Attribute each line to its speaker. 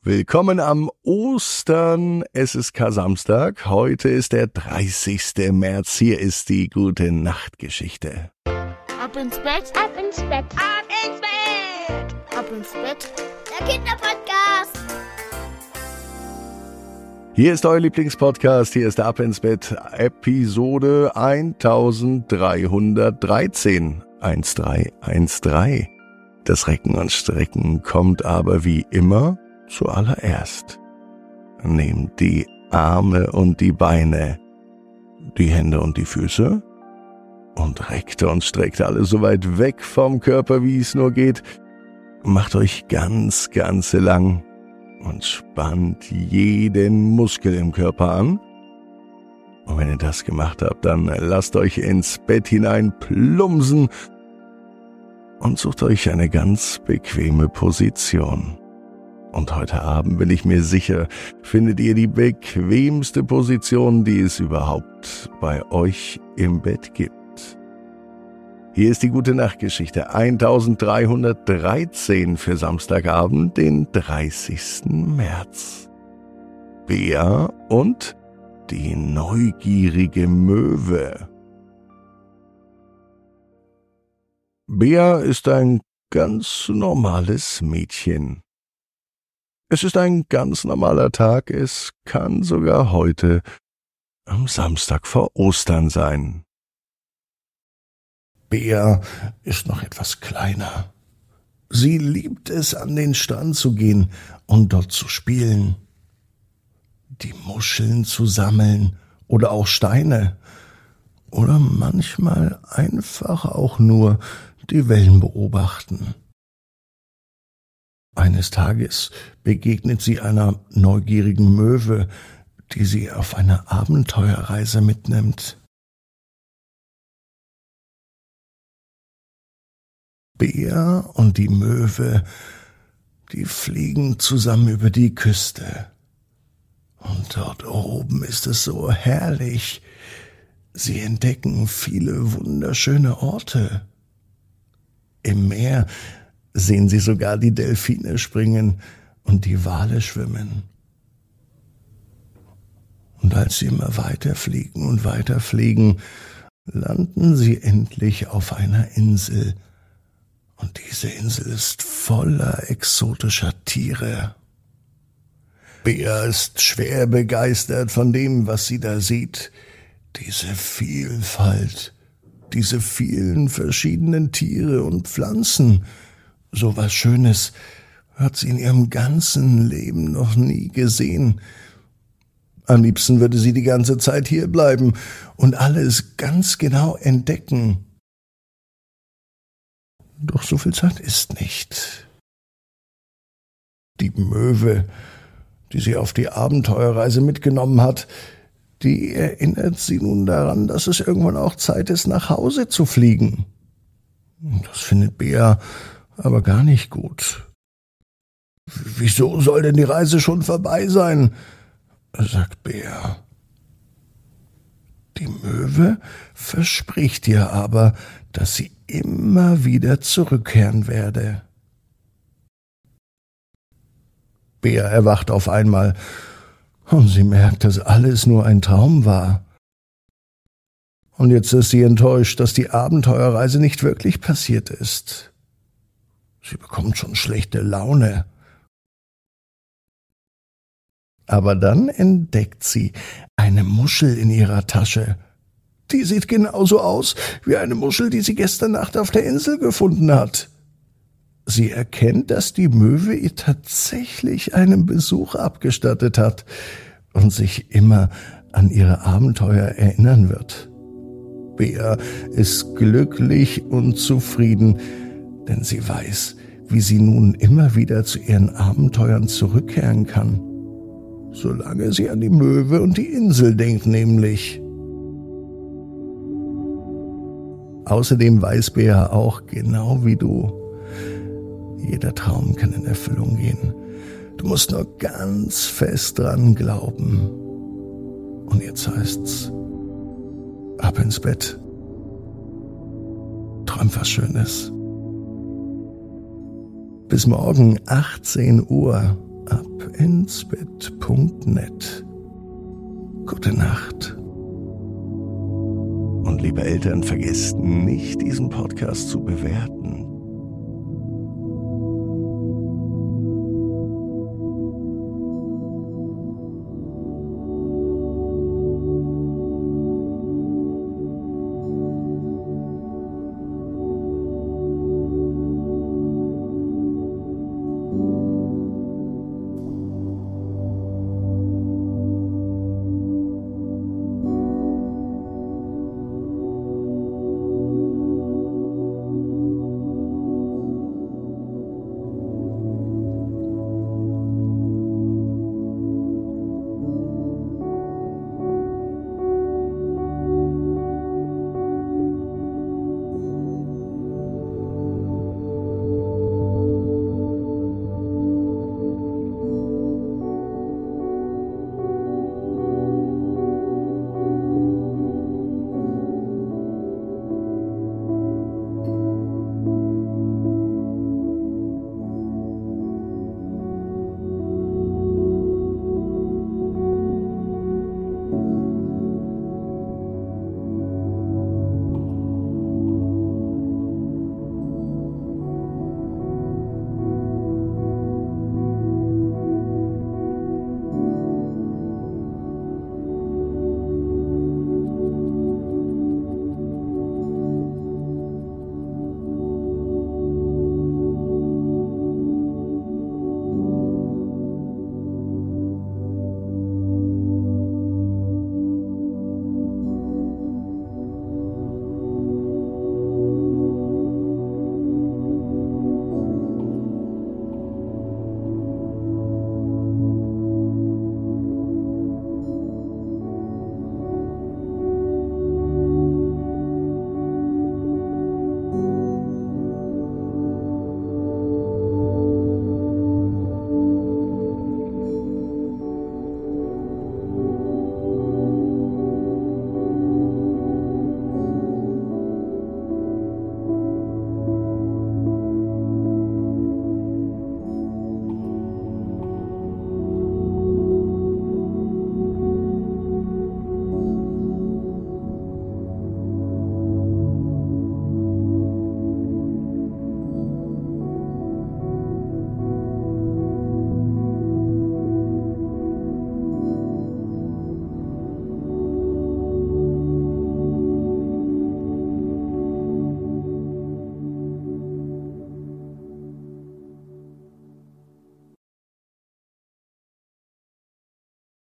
Speaker 1: Willkommen am Ostern. Es ist Kar-Samstag. Heute ist der 30. März. Hier ist die Gute-Nacht-Geschichte.
Speaker 2: Ab ins Bett, ab ins Bett, ab ins Bett, ab ins Bett. Der Kinderpodcast.
Speaker 1: Hier ist euer Lieblingspodcast. Hier ist der Ab ins Bett Episode 1313. 1313. Das Recken und Strecken kommt aber wie immer zuallererst. Nehmt die Arme und die Beine, die Hände und die Füße und reckt und streckt alles so weit weg vom Körper, wie es nur geht. Macht euch ganz lang und spannt jeden Muskel im Körper an. Und wenn ihr das gemacht habt, dann lasst euch ins Bett hinein plumpsen und sucht euch eine ganz bequeme Position. Und heute Abend, bin ich mir sicher, findet ihr die bequemste Position, die es überhaupt bei euch im Bett gibt. Hier ist die Gute-Nacht-Geschichte 1313 für Samstagabend, den 30. März. Bea und die neugierige Möwe. Bea ist ein ganz normales Mädchen. Es ist ein ganz normaler Tag, es kann sogar heute am Samstag vor Ostern sein. Bea ist noch etwas kleiner. Sie liebt es, an den Strand zu gehen und dort zu spielen, die Muscheln zu sammeln oder auch Steine oder manchmal einfach auch nur die Wellen beobachten. Eines Tages begegnet sie einer neugierigen Möwe, die sie auf eine Abenteuerreise mitnimmt. Bea und die Möwe, die fliegen zusammen über die Küste. Und dort oben ist es so herrlich. Sie entdecken viele wunderschöne Orte. Im Meer sehen sie sogar die Delfine springen und die Wale schwimmen. Und als sie immer weiterfliegen und weiterfliegen, landen sie endlich auf einer Insel. Und diese Insel ist voller exotischer Tiere. Bea ist schwer begeistert von dem, was sie da sieht. Diese Vielfalt, diese vielen verschiedenen Tiere und Pflanzen. So was Schönes hat sie in ihrem ganzen Leben noch nie gesehen. Am liebsten würde sie die ganze Zeit hier bleiben und alles ganz genau entdecken. Doch so viel Zeit ist nicht. Die Möwe, die sie auf die Abenteuerreise mitgenommen hat, die erinnert sie nun daran, dass es irgendwann auch Zeit ist, nach Hause zu fliegen. Das findet Bea aber gar nicht gut. »Wieso soll denn die Reise schon vorbei sein?« sagt Bea. Die Möwe verspricht ihr aber, dass sie immer wieder zurückkehren werde. Bea erwacht auf einmal und sie merkt, dass alles nur ein Traum war. Und jetzt ist sie enttäuscht, dass die Abenteuerreise nicht wirklich passiert ist. Sie bekommt schon schlechte Laune. Aber dann entdeckt sie eine Muschel in ihrer Tasche. Die sieht genauso aus wie eine Muschel, die sie gestern Nacht auf der Insel gefunden hat. Sie erkennt, dass die Möwe ihr tatsächlich einen Besuch abgestattet hat und sich immer an ihre Abenteuer erinnern wird. Bea ist glücklich und zufrieden, denn sie weiß, wie sie nun immer wieder zu ihren Abenteuern zurückkehren kann. Solange sie an die Möwe und die Insel denkt nämlich. Außerdem weiß Bea auch, genau wie du, jeder Traum kann in Erfüllung gehen. Du musst nur ganz fest dran glauben. Und jetzt heißt's, ab ins Bett. Träum was Schönes. Bis morgen 18 Uhr abinsbett.net. Gute Nacht. Und liebe Eltern, vergesst nicht, diesen Podcast zu bewerten.